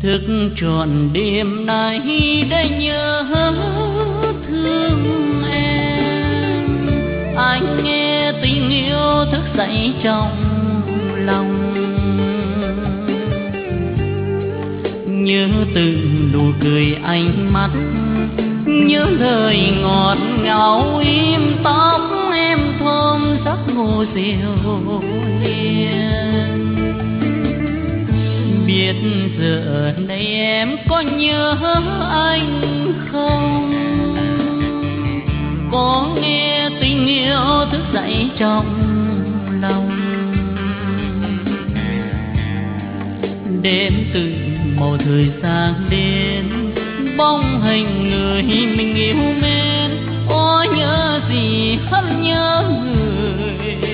Thức trọn đêm nay để nhớ thương em. Anh nghe tình yêu thức dậy trong lòng, nhớ từng nụ cười ánh mắt, nhớ lời ngọt ngào im tóc em thơm giấc ngủ dịu hiền. Biết giờ này em có nhớ anh không, có nghe tình yêu thức dậy trong lòng. Đêm từ màu thời gian đến, bóng hình người mình yêu mến. Ôi nhớ gì hẳn nhớ người,